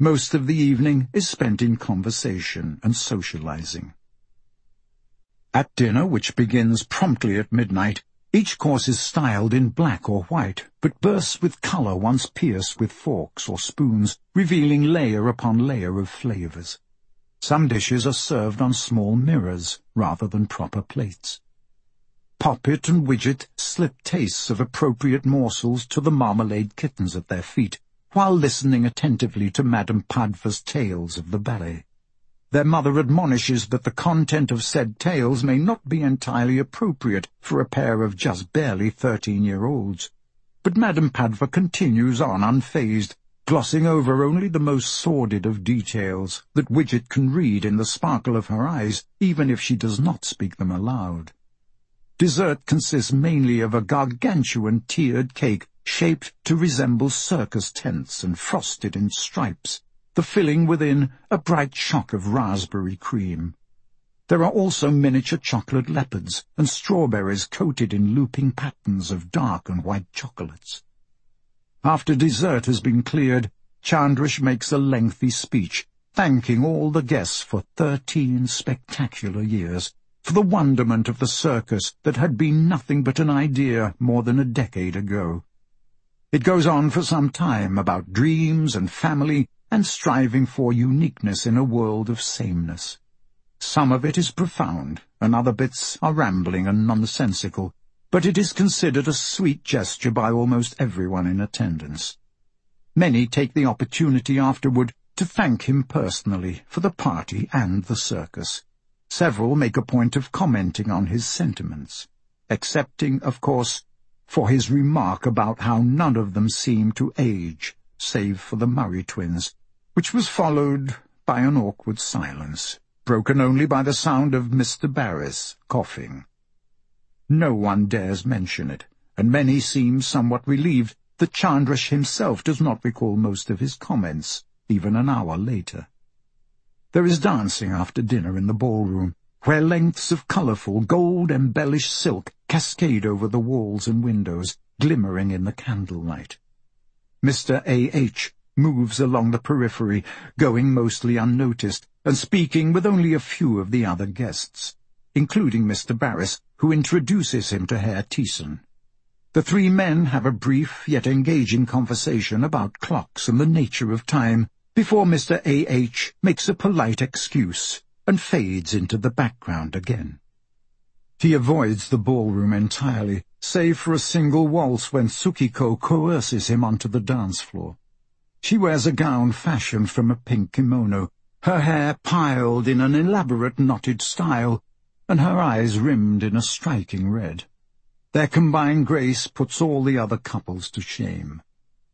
Most of the evening is spent in conversation and socializing. At dinner, which begins promptly at midnight, each course is styled in black or white, but bursts with colour once pierced with forks or spoons, revealing layer upon layer of flavours. Some dishes are served on small mirrors rather than proper plates. Poppet and Widget slip tastes of appropriate morsels to the marmalade kittens at their feet, while listening attentively to Madame Padva's tales of the ballet. Their mother admonishes that the content of said tales may not be entirely appropriate for a pair of just barely 13-year-olds, but Madame Padva continues on unfazed, glossing over only the most sordid of details that Widget can read in the sparkle of her eyes, even if she does not speak them aloud. Dessert consists mainly of a gargantuan tiered cake shaped to resemble circus tents and frosted in stripes, the filling within a bright shock of raspberry cream. There are also miniature chocolate leopards and strawberries coated in looping patterns of dark and white chocolates. After dessert has been cleared, Chandrish makes a lengthy speech, thanking all the guests for 13 spectacular years, for the wonderment of the circus that had been nothing but an idea more than a decade ago. It goes on for some time about dreams and family and striving for uniqueness in a world of sameness. Some of it is profound, and other bits are rambling and nonsensical, but it is considered a sweet gesture by almost everyone in attendance. Many take the opportunity afterward to thank him personally for the party and the circus. Several make a point of commenting on his sentiments, excepting, of course, for his remark about how none of them seemed to age, save for the Murray twins, which was followed by an awkward silence, broken only by the sound of Mr. Barris coughing. No one dares mention it, and many seem somewhat relieved that Chandrish himself does not recall most of his comments, even an hour later. There is dancing after dinner in the ballroom, where lengths of colourful, gold-embellished silk cascade over the walls and windows, glimmering in the candlelight. Mr. A.H. moves along the periphery, going mostly unnoticed, and speaking with only a few of the other guests, including Mr. Barris, who introduces him to Herr Thiessen. The three men have a brief yet engaging conversation about clocks and the nature of time, before Mr. A.H. makes a polite excuse and fades into the background again. He avoids the ballroom entirely, save for a single waltz when Tsukiko coerces him onto the dance floor. She wears a gown fashioned from a pink kimono, her hair piled in an elaborate knotted style, and her eyes rimmed in a striking red. Their combined grace puts all the other couples to shame.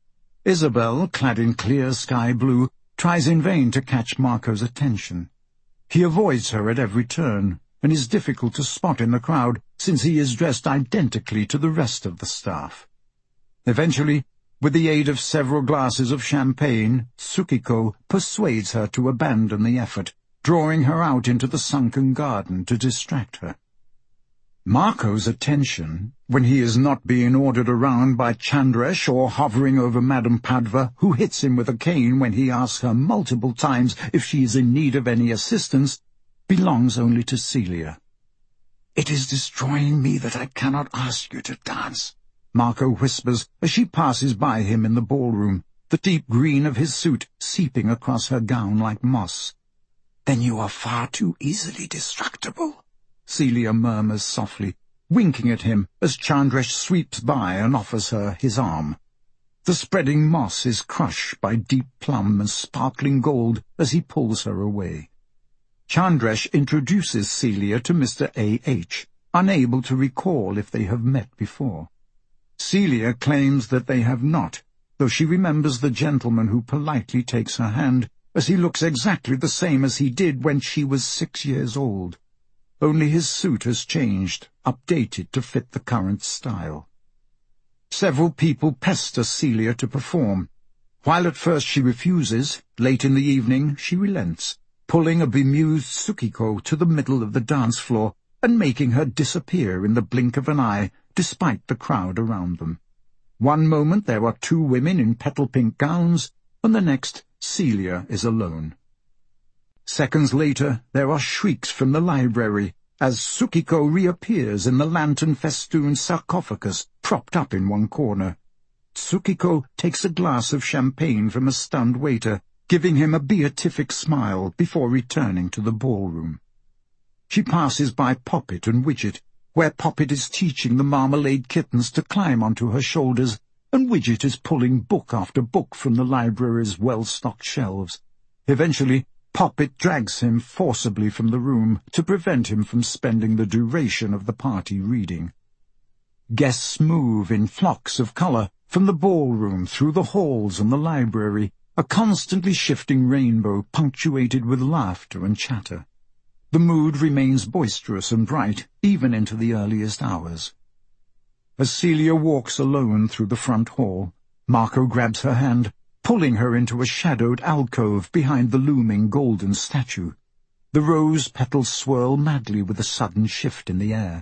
Isabel, clad in clear sky blue, tries in vain to catch Marco's attention. He avoids her at every turn, and is difficult to spot in the crowd, since he is dressed identically to the rest of the staff. Eventually, with the aid of several glasses of champagne, Tsukiko persuades her to abandon the effort, drawing her out into the sunken garden to distract her. Marco's attention, when he is not being ordered around by Chandrish or hovering over Madame Padva, who hits him with a cane when he asks her multiple times if she is in need of any assistance, belongs only to Celia. "It is destroying me that I cannot ask you to dance," Marco whispers as she passes by him in the ballroom, the deep green of his suit seeping across her gown like moss. "Then you are far too easily destructible," Celia murmurs softly, winking at him as Chandrish sweeps by and offers her his arm. The spreading moss is crushed by deep plum and sparkling gold as he pulls her away. Chandrish introduces Celia to Mr. A.H., unable to recall if they have met before. Celia claims that they have not, though she remembers the gentleman who politely takes her hand, as he looks exactly the same as he did when she was 6 years old. Only his suit has changed, updated to fit the current style. Several people pester Celia to perform. While at first she refuses, late in the evening she relents, pulling a bemused Tsukiko to the middle of the dance floor and making her disappear in the blink of an eye, despite the crowd around them. One moment there are 2 women in petal-pink gowns, and the next Celia is alone. Seconds later, there are shrieks from the library as Tsukiko reappears in the lantern-festooned sarcophagus propped up in one corner. Tsukiko takes a glass of champagne from a stunned waiter, giving him a beatific smile before returning to the ballroom. She passes by Poppet and Widget, where Poppet is teaching the marmalade kittens to climb onto her shoulders, and Widget is pulling book after book from the library's well-stocked shelves. Eventually, Poppet drags him forcibly from the room to prevent him from spending the duration of the party reading. Guests move in flocks of colour from the ballroom through the halls and the library, a constantly shifting rainbow punctuated with laughter and chatter. The mood remains boisterous and bright even into the earliest hours. As Celia walks alone through the front hall, Marco grabs her hand, pulling her into a shadowed alcove behind the looming golden statue. The rose petals swirl madly with a sudden shift in the air.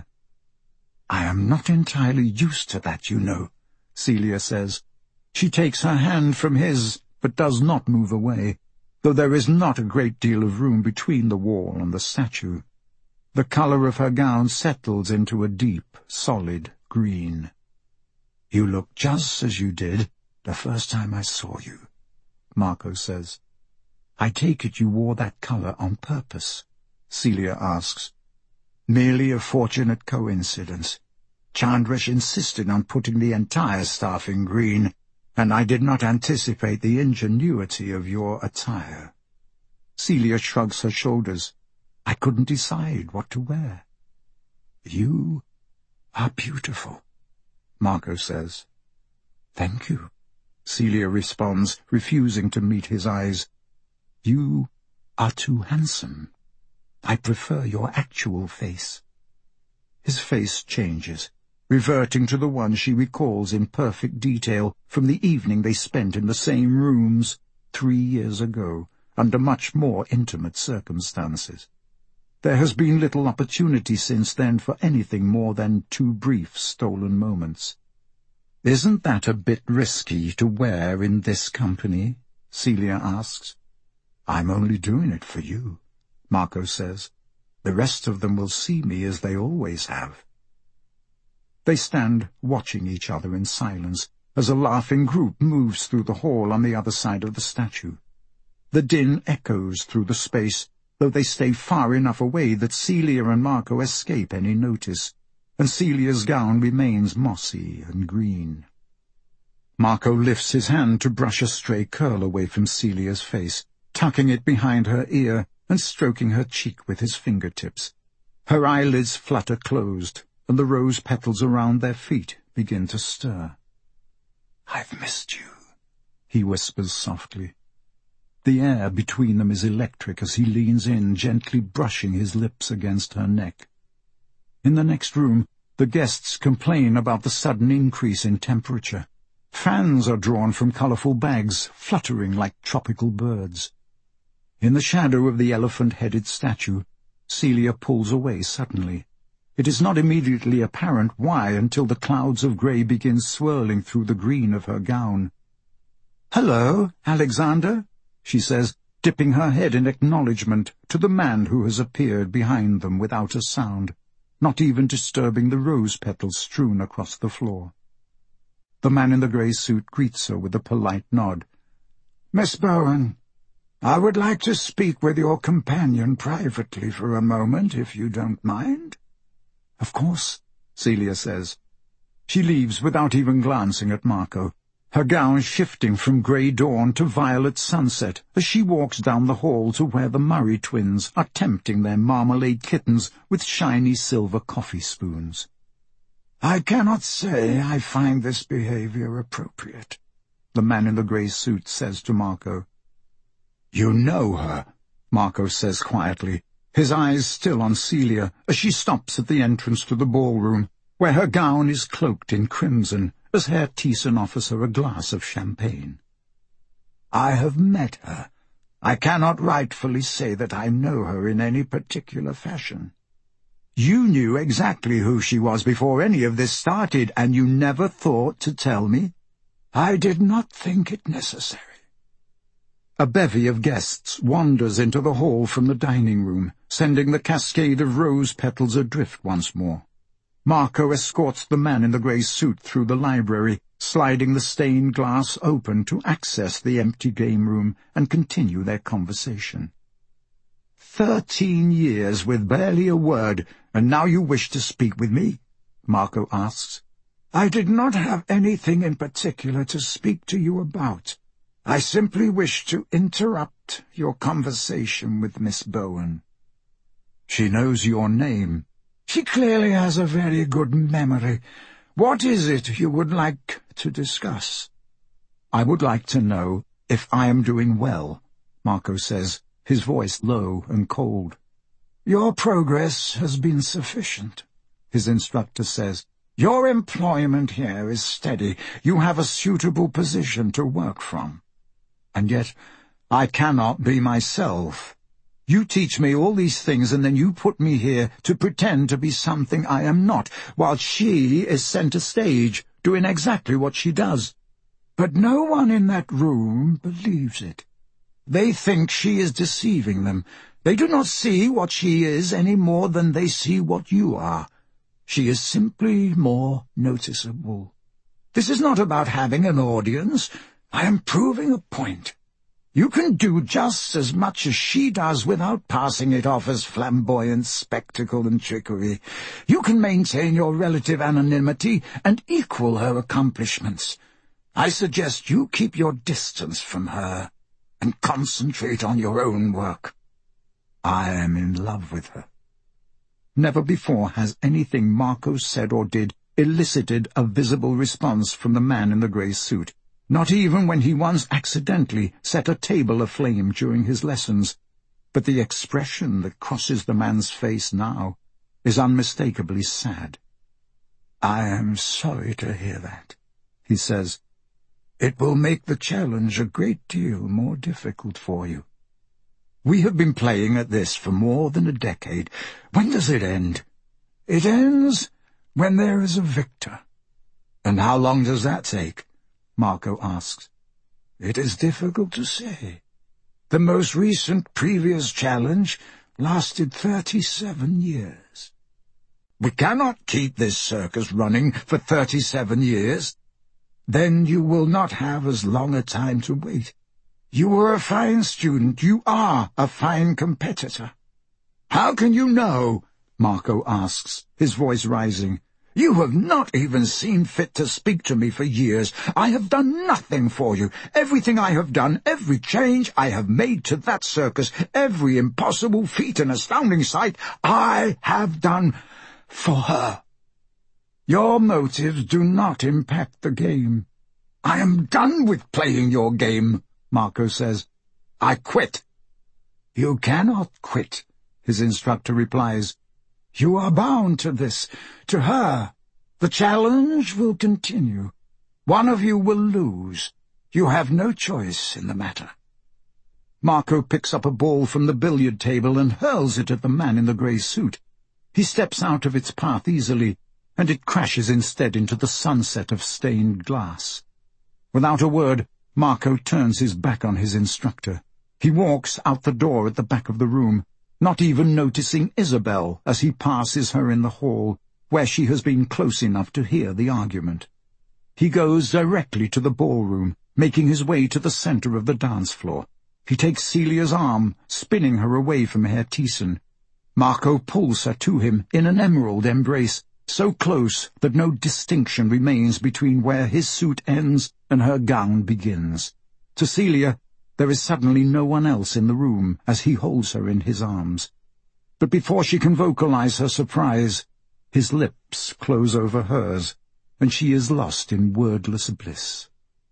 "I am not entirely used to that, you know," Celia says. She takes her hand from his, but does not move away, though there is not a great deal of room between the wall and the statue. The colour of her gown settles into a deep, solid green. "You look just as you did the first time I saw you," Marco says. "I take it you wore that colour on purpose?" Celia asks. "Merely a fortunate coincidence. Chandrish insisted on putting the entire staff in green, and I did not anticipate the ingenuity of your attire." Celia shrugs her shoulders. "I couldn't decide what to wear." "You are beautiful," Marco says. "Thank you," Celia responds, refusing to meet his eyes. "You are too handsome. I prefer your actual face." His face changes, reverting to the one she recalls in perfect detail from the evening they spent in the same rooms 3 years ago, under much more intimate circumstances. There has been little opportunity since then for anything more than 2 brief stolen moments. "Isn't that a bit risky to wear in this company?" Celia asks. "I'm only doing it for you," Marco says. "The rest of them will see me as they always have." They stand watching each other in silence as a laughing group moves through the hall on the other side of the statue. The din echoes through the space, though they stay far enough away that Celia and Marco escape any notice, and Celia's gown remains mossy and green. Marco lifts his hand to brush a stray curl away from Celia's face, tucking it behind her ear and stroking her cheek with his fingertips. Her eyelids flutter closed, and the rose petals around their feet begin to stir. "I've missed you," he whispers softly. The air between them is electric as he leans in, gently brushing his lips against her neck. In the next room, the guests complain about the sudden increase in temperature. Fans are drawn from colourful bags, fluttering like tropical birds. In the shadow of the elephant-headed statue, Celia pulls away suddenly. It is not immediately apparent why until the clouds of grey begin swirling through the green of her gown. "Hello, Alexander," she says, dipping her head in acknowledgment to the man who has appeared behind them without a sound, not even disturbing the rose petals strewn across the floor. The man in the grey suit greets her with a polite nod. "Miss Bowen, I would like to speak with your companion privately for a moment, if you don't mind." "Of course," Celia says. She leaves without even glancing at Marco, her gown shifting from grey dawn to violet sunset as she walks down the hall to where the Murray twins are tempting their marmalade kittens with shiny silver coffee spoons. "I cannot say I find this behaviour appropriate," the man in the grey suit says to Marco. "You know her," Marco says quietly, his eyes still on Celia as she stops at the entrance to the ballroom, where her gown is cloaked in crimson, as Herr Thiessen offers her a glass of champagne. "I have met her. I cannot rightfully say that I know her in any particular fashion." "You knew exactly who she was before any of this started, and you never thought to tell me?" "I did not think it necessary." A bevy of guests wanders into the hall from the dining room, sending the cascade of rose petals adrift once more. Marco escorts the man in the grey suit through the library, sliding the stained glass open to access the empty game room and continue their conversation. 13 years with barely a word, and now you wish to speak with me? Marco asks. I did not have anything in particular to speak to you about. I simply wish to interrupt your conversation with Miss Bowen. She knows your name. She clearly has a very good memory. What is it you would like to discuss? I would like to know if I am doing well, Marco says, his voice low and cold. Your progress has been sufficient, his instructor says. Your employment here is steady. You have a suitable position to work from. And yet I cannot be myself. You teach me all these things, and then you put me here to pretend to be something I am not, while she is centre stage, doing exactly what she does. But no one in that room believes it. They think she is deceiving them. They do not see what she is any more than they see what you are. She is simply more noticeable. This is not about having an audience. I am proving a point. You can do just as much as she does without passing it off as flamboyant spectacle and trickery. You can maintain your relative anonymity and equal her accomplishments. I suggest you keep your distance from her and concentrate on your own work. I am in love with her. Never before has anything Marco said or did elicited a visible response from the man in the grey suit, not even when he once accidentally set a table aflame during his lessons. But the expression that crosses the man's face now is unmistakably sad. I am sorry to hear that, he says. It will make the challenge a great deal more difficult for you. We have been playing at this for more than a decade. When does it end? It ends when there is a victor. And how long does that take? Marco asks. It is difficult to say. The most recent previous challenge lasted 37 years. We cannot keep this circus running for 37 years. Then you will not have as long a time to wait. You were a fine student. You are a fine competitor. How can you know? Marco asks, his voice rising. You have not even seen fit to speak to me for years. I have done nothing for you. Everything I have done, every change I have made to that circus, every impossible feat and astounding sight, I have done for her. Your motives do not impact the game. I am done with playing your game, Marco says. I quit. You cannot quit, his instructor replies. You are bound to this, to her. The challenge will continue. One of you will lose. You have no choice in the matter. Marco picks up a ball from the billiard table and hurls it at the man in the grey suit. He steps out of its path easily, and it crashes instead into the sunset of stained glass. Without a word, Marco turns his back on his instructor. He walks out the door at the back of the room, not even noticing Isabel as he passes her in the hall, where she has been close enough to hear the argument. He goes directly to the ballroom, making his way to the centre of the dance floor. He takes Celia's arm, spinning her away from Herr Thiessen. Marco pulls her to him in an emerald embrace, so close that no distinction remains between where his suit ends and her gown begins. To Celia, there is suddenly no one else in the room as he holds her in his arms. But before she can vocalize her surprise, his lips close over hers, and she is lost in wordless bliss.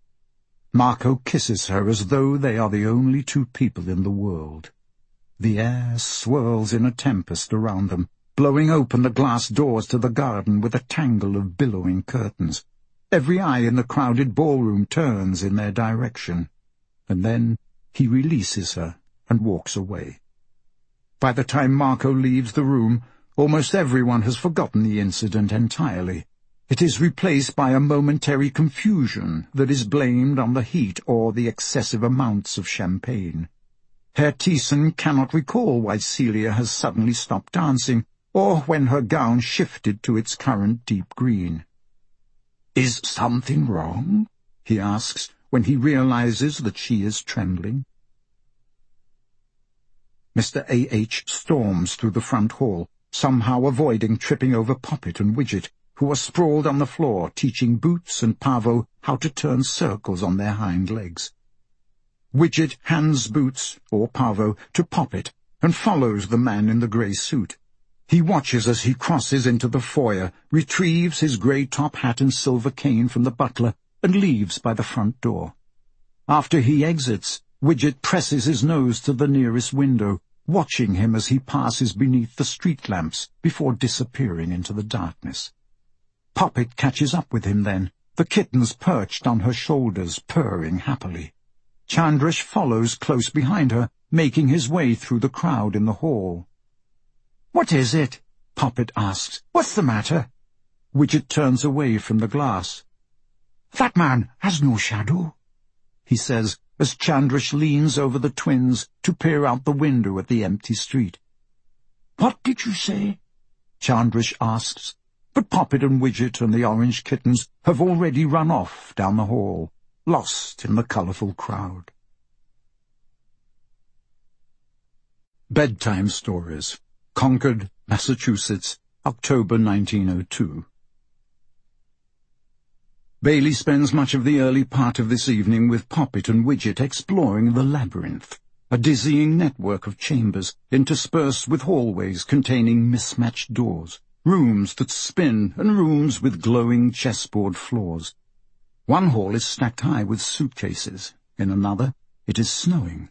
Marco kisses her as though they are the only two people in the world. The air swirls in a tempest around them, blowing open the glass doors to the garden with a tangle of billowing curtains. Every eye in the crowded ballroom turns in their direction, and then he releases her and walks away. By the time Marco leaves the room, almost everyone has forgotten the incident entirely. It is replaced by a momentary confusion that is blamed on the heat or the excessive amounts of champagne. Herr Thiessen cannot recall why Celia has suddenly stopped dancing, or when her gown shifted to its current deep green. "Is something wrong?" he asks, when he realizes that she is trembling. Mr. A.H. storms through the front hall, somehow avoiding tripping over Poppet and Widget, who are sprawled on the floor, teaching Boots and Pavo how to turn circles on their hind legs. Widget hands Boots, or Pavo, to Poppet, and follows the man in the grey suit. He watches as he crosses into the foyer, retrieves his grey top hat and silver cane from the butler, and leaves by the front door. After he exits, Widget presses his nose to the nearest window, watching him as he passes beneath the street lamps before disappearing into the darkness. Poppet catches up with him then, the kittens perched on her shoulders, purring happily. Chandrash follows close behind her, making his way through the crowd in the hall. "What is it?" Poppet asks. "What's the matter?" Widget turns away from the glass. "That man has no shadow," he says, as Chandrash leans over the twins to peer out the window at the empty street. "What did you say?" Chandrash asks, but Poppet and Widget and the orange kittens have already run off down the hall, lost in the colourful crowd. Bedtime Stories, Concord, Massachusetts, October 1902. Bailey spends much of the early part of this evening with Poppet and Widget exploring the labyrinth, a dizzying network of chambers interspersed with hallways containing mismatched doors, rooms that spin and rooms with glowing chessboard floors. One hall is stacked high with suitcases. In another, it is snowing.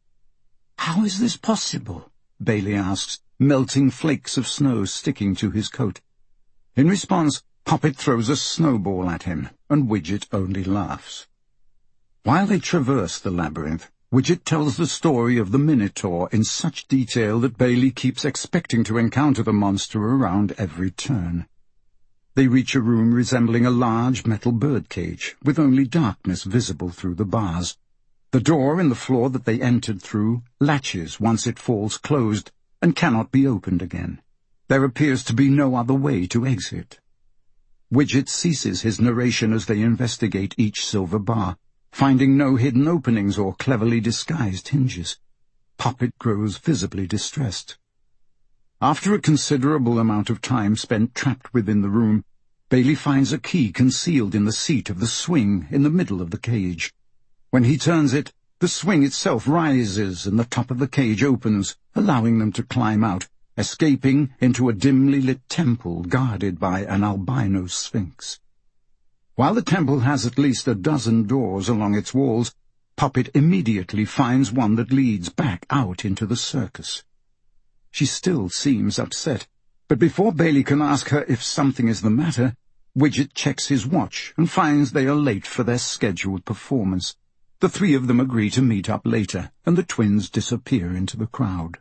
"How is this possible?" Bailey asks, melting flakes of snow sticking to his coat. In response, Poppet throws a snowball at him, and Widget only laughs. While they traverse the labyrinth, Widget tells the story of the Minotaur in such detail that Bailey keeps expecting to encounter the monster around every turn. They reach a room resembling a large metal birdcage, with only darkness visible through the bars. The door in the floor that they entered through latches once it falls closed and cannot be opened again. There appears to be no other way to exit. Widget ceases his narration as they investigate each silver bar, finding no hidden openings or cleverly disguised hinges. Poppet grows visibly distressed. After a considerable amount of time spent trapped within the room, Bailey finds a key concealed in the seat of the swing in the middle of the cage. When he turns it, the swing itself rises and the top of the cage opens, allowing them to climb out, escaping into a dimly lit temple guarded by an albino sphinx. While the temple has at least a dozen doors along its walls, Poppet immediately finds one that leads back out into the circus. She still seems upset, but before Bailey can ask her if something is the matter, Widget checks his watch and finds they are late for their scheduled performance. The three of them agree to meet up later, and the twins disappear into the crowd.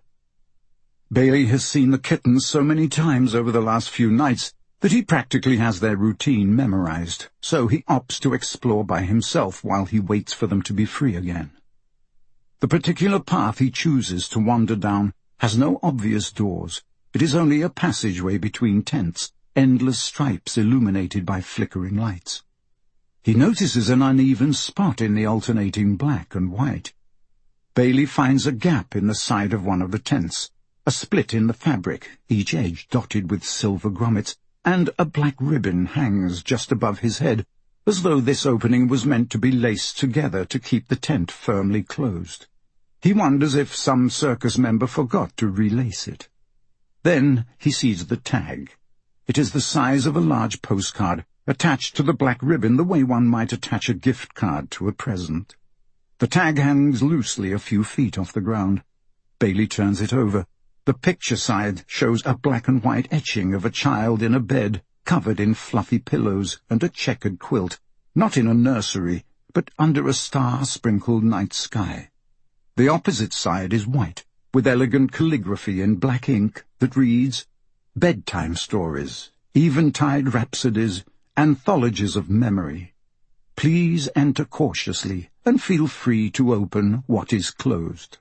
Bailey has seen the kittens so many times over the last few nights that he practically has their routine memorized, so he opts to explore by himself while he waits for them to be free again. The particular path he chooses to wander down has no obvious doors. It is only a passageway between tents, endless stripes illuminated by flickering lights. He notices an uneven spot in the alternating black and white. Bailey finds a gap in the side of one of the tents, a split in the fabric, each edge dotted with silver grommets, and a black ribbon hangs just above his head, as though this opening was meant to be laced together to keep the tent firmly closed. He wonders if some circus member forgot to relace it. Then he sees the tag. It is the size of a large postcard, attached to the black ribbon the way one might attach a gift card to a present. The tag hangs loosely a few feet off the ground. Bailey turns it over. The picture side shows a black and white etching of a child in a bed, covered in fluffy pillows and a checkered quilt, not in a nursery, but under a star-sprinkled night sky. The opposite side is white, with elegant calligraphy in black ink that reads, "Bedtime Stories, Eventide Rhapsodies, Anthologies of Memory. Please enter cautiously and feel free to open what is closed.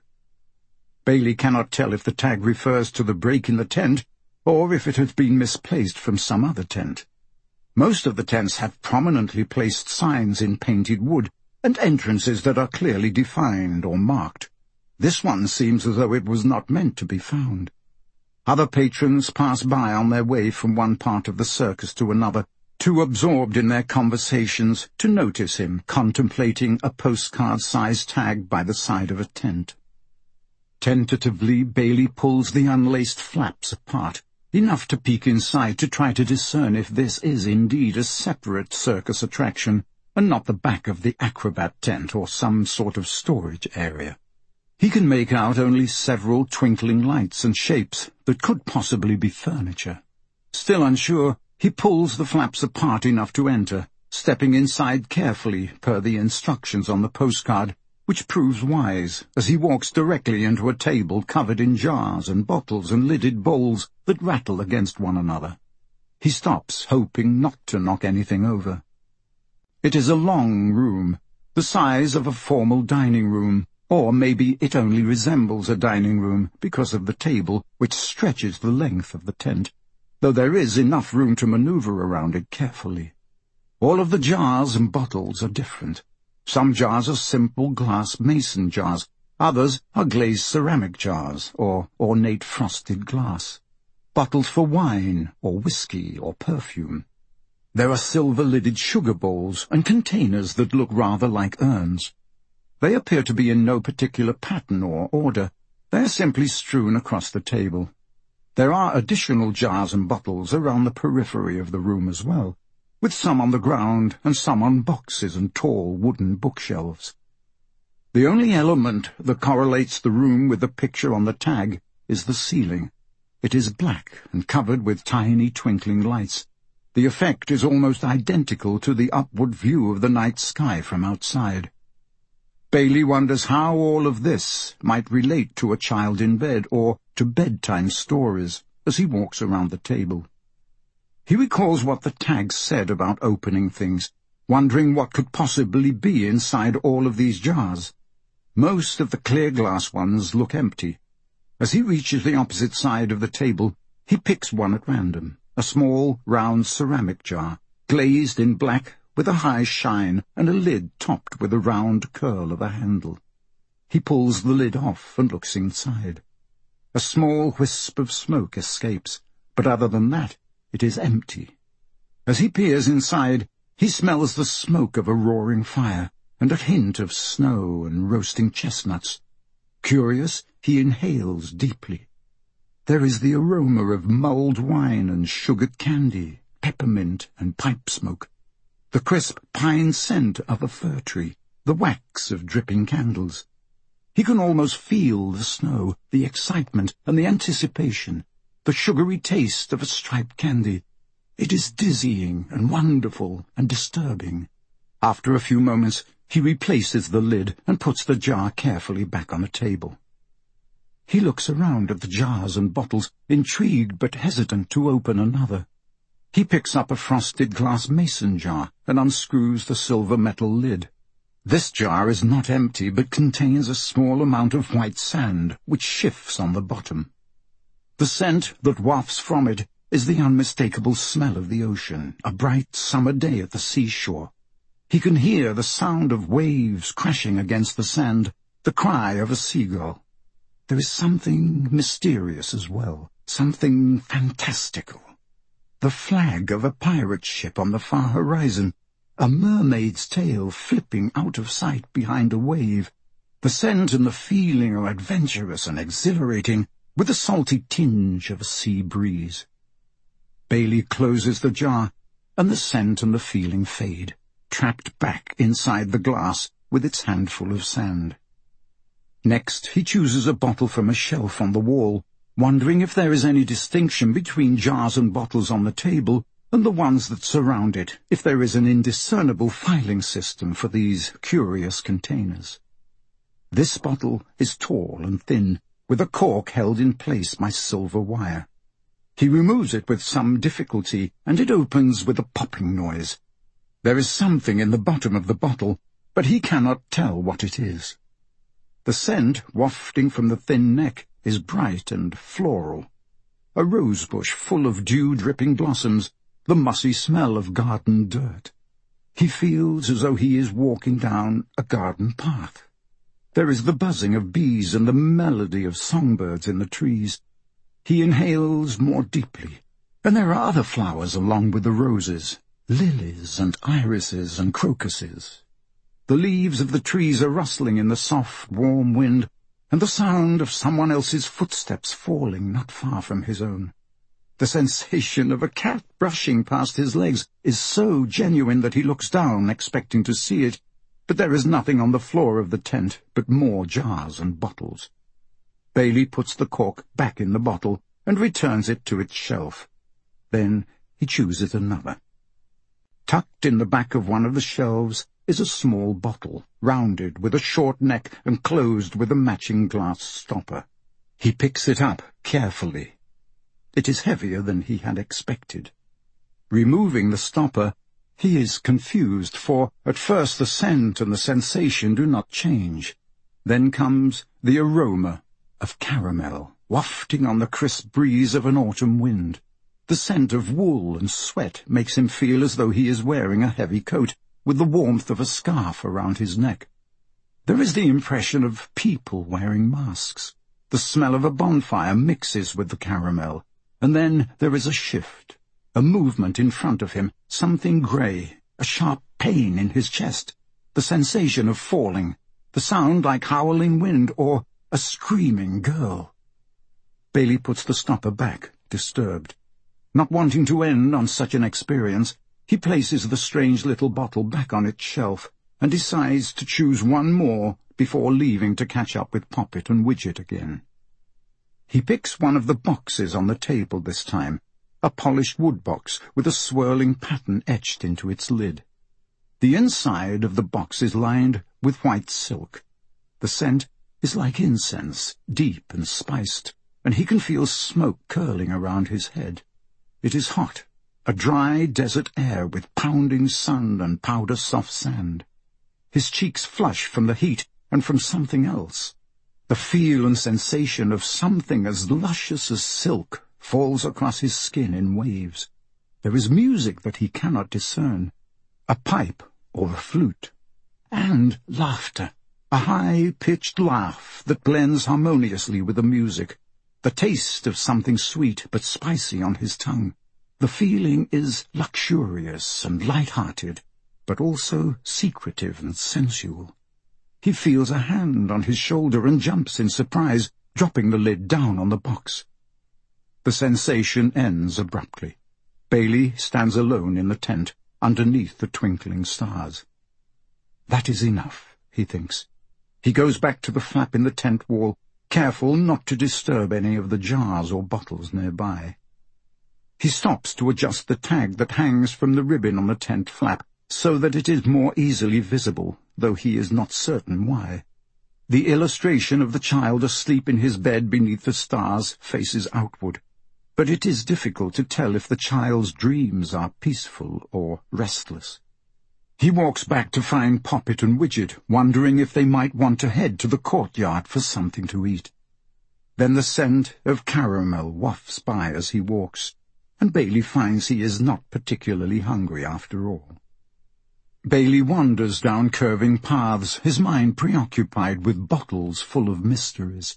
Bailey cannot tell if the tag refers to the break in the tent or if it has been misplaced from some other tent. Most of the tents have prominently placed signs in painted wood and entrances that are clearly defined or marked. This one seems as though it was not meant to be found. Other patrons pass by on their way from one part of the circus to another, too absorbed in their conversations to notice him contemplating a postcard-sized tag by the side of a tent. Tentatively, Bailey pulls the unlaced flaps apart, enough to peek inside to try to discern if this is indeed a separate circus attraction and not the back of the acrobat tent or some sort of storage area. He can make out only several twinkling lights and shapes that could possibly be furniture. Still unsure, he pulls the flaps apart enough to enter, stepping inside carefully per the instructions on the postcard, which proves wise as he walks directly into a table covered in jars and bottles and lidded bowls that rattle against one another. He stops, hoping not to knock anything over. It is a long room, the size of a formal dining room, or maybe it only resembles a dining room because of the table which stretches the length of the tent, though there is enough room to maneuver around it carefully. All of the jars and bottles are different. Some jars are simple glass mason jars, others are glazed ceramic jars or ornate frosted glass, bottles for wine or whiskey or perfume. There are silver-lidded sugar bowls and containers that look rather like urns. They appear to be in no particular pattern or order. They are simply strewn across the table. There are additional jars and bottles around the periphery of the room as well, with some on the ground and some on boxes and tall wooden bookshelves. The only element that correlates the room with the picture on the tag is the ceiling. It is black and covered with tiny twinkling lights. The effect is almost identical to the upward view of the night sky from outside. Bailey wonders how all of this might relate to a child in bed or to bedtime stories as he walks around the table. He recalls what the tag said about opening things, wondering what could possibly be inside all of these jars. Most of the clear glass ones look empty. As he reaches the opposite side of the table, he picks one at random, a small, round ceramic jar, glazed in black with a high shine and a lid topped with a round curl of a handle. He pulls the lid off and looks inside. A small wisp of smoke escapes, but other than that, it is empty. As he peers inside, he smells the smoke of a roaring fire and a hint of snow and roasting chestnuts. Curious, he inhales deeply. There is the aroma of mulled wine and sugared candy, peppermint and pipe smoke, the crisp pine scent of a fir tree, the wax of dripping candles. He can almost feel the snow, the excitement and the anticipation, the sugary taste of a striped candy. It is dizzying and wonderful and disturbing. After a few moments, he replaces the lid and puts the jar carefully back on the table. He looks around at the jars and bottles, intrigued but hesitant to open another. He picks up a frosted glass mason jar and unscrews the silver metal lid. This jar is not empty but contains a small amount of white sand, which shifts on the bottom. The scent that wafts from it is the unmistakable smell of the ocean, a bright summer day at the seashore. He can hear the sound of waves crashing against the sand, the cry of a seagull. There is something mysterious as well, something fantastical. The flag of a pirate ship on the far horizon, a mermaid's tail flipping out of sight behind a wave. The scent and the feeling are adventurous and exhilarating, with a salty tinge of a sea breeze. Bailey closes the jar, and the scent and the feeling fade, trapped back inside the glass with its handful of sand. Next, he chooses a bottle from a shelf on the wall, wondering if there is any distinction between jars and bottles on the table and the ones that surround it, if there is an indiscernible filing system for these curious containers. This bottle is tall and thin, with a cork held in place by silver wire. He removes it with some difficulty, and it opens with a popping noise. There is something in the bottom of the bottle, but he cannot tell what it is. The scent wafting from the thin neck is bright and floral. A rosebush full of dew-dripping blossoms, the mossy smell of garden dirt. He feels as though he is walking down a garden path. There is the buzzing of bees and the melody of songbirds in the trees. He inhales more deeply, and there are other flowers along with the roses, lilies and irises and crocuses. The leaves of the trees are rustling in the soft, warm wind, and the sound of someone else's footsteps falling not far from his own. The sensation of a cat brushing past his legs is so genuine that he looks down, expecting to see it, but there is nothing on the floor of the tent but more jars and bottles. Bailey puts the cork back in the bottle and returns it to its shelf. Then he chooses another. Tucked in the back of one of the shelves is a small bottle, rounded with a short neck and closed with a matching glass stopper. He picks it up carefully. It is heavier than he had expected. Removing the stopper, he is confused, for at first the scent and the sensation do not change. Then comes the aroma of caramel, wafting on the crisp breeze of an autumn wind. The scent of wool and sweat makes him feel as though he is wearing a heavy coat, with the warmth of a scarf around his neck. There is the impression of people wearing masks. The smell of a bonfire mixes with the caramel, and then there is a shift, a movement in front of him, something grey, a sharp pain in his chest, the sensation of falling, the sound like howling wind or a screaming girl. Bailey puts the stopper back, disturbed. Not wanting to end on such an experience, he places the strange little bottle back on its shelf and decides to choose one more before leaving to catch up with Poppet and Widget again. He picks one of the boxes on the table this time, a polished wood box with a swirling pattern etched into its lid. The inside of the box is lined with white silk. The scent is like incense, deep and spiced, and he can feel smoke curling around his head. It is hot, a dry desert air with pounding sun and powder-soft sand. His cheeks flush from the heat and from something else. The feel and sensation of something as luscious as silk falls across his skin in waves. There is music that he cannot discern, a pipe or a flute, and laughter, a high-pitched laugh that blends harmoniously with the music, the taste of something sweet but spicy on his tongue. The feeling is luxurious and light-hearted, but also secretive and sensual. He feels a hand on his shoulder and jumps in surprise, dropping the lid down on the box. The sensation ends abruptly. Bailey stands alone in the tent, underneath the twinkling stars. That is enough, he thinks. He goes back to the flap in the tent wall, careful not to disturb any of the jars or bottles nearby. He stops to adjust the tag that hangs from the ribbon on the tent flap, so that it is more easily visible, though he is not certain why. The illustration of the child asleep in his bed beneath the stars faces outward, but it is difficult to tell if the child's dreams are peaceful or restless. He walks back to find Poppet and Widget, wondering if they might want to head to the courtyard for something to eat. Then the scent of caramel wafts by as he walks, and Bailey finds he is not particularly hungry after all. Bailey wanders down curving paths, his mind preoccupied with bottles full of mysteries.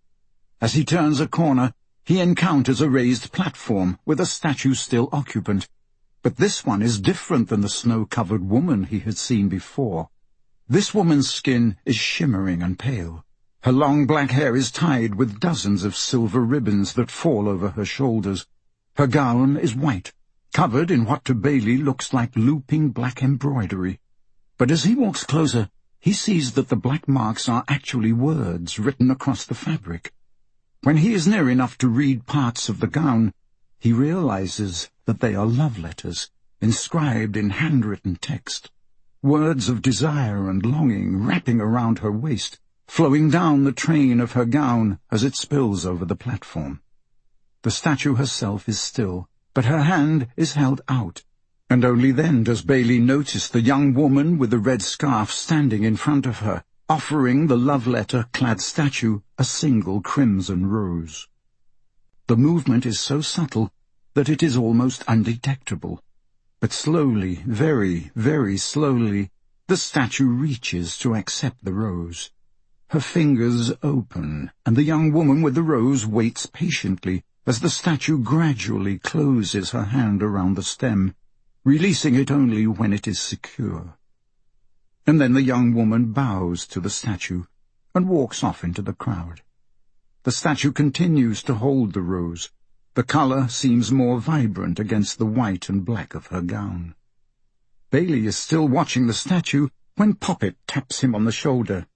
As he turns a corner, he encounters a raised platform with a statue still occupant, but this one is different than the snow-covered woman he had seen before. This woman's skin is shimmering and pale. Her long black hair is tied with dozens of silver ribbons that fall over her shoulders. Her gown is white, covered in what to Bailey looks like looping black embroidery. But as he walks closer, he sees that the black marks are actually words written across the fabric. When he is near enough to read parts of the gown, he realizes that they are love letters, inscribed in handwritten text, words of desire and longing wrapping around her waist, flowing down the train of her gown as it spills over the platform. The statue herself is still, but her hand is held out, and only then does Bailey notice the young woman with the red scarf standing in front of her, offering the love-letter-clad statue a single crimson rose. The movement is so subtle that it is almost undetectable, but slowly, very, very slowly, the statue reaches to accept the rose. Her fingers open, and the young woman with the rose waits patiently as the statue gradually closes her hand around the stem, releasing it only when it is secure. And then the young woman bows to the statue and walks off into the crowd. The statue continues to hold the rose. The colour seems more vibrant against the white and black of her gown. Bailey is still watching the statue when Poppet taps him on the shoulder.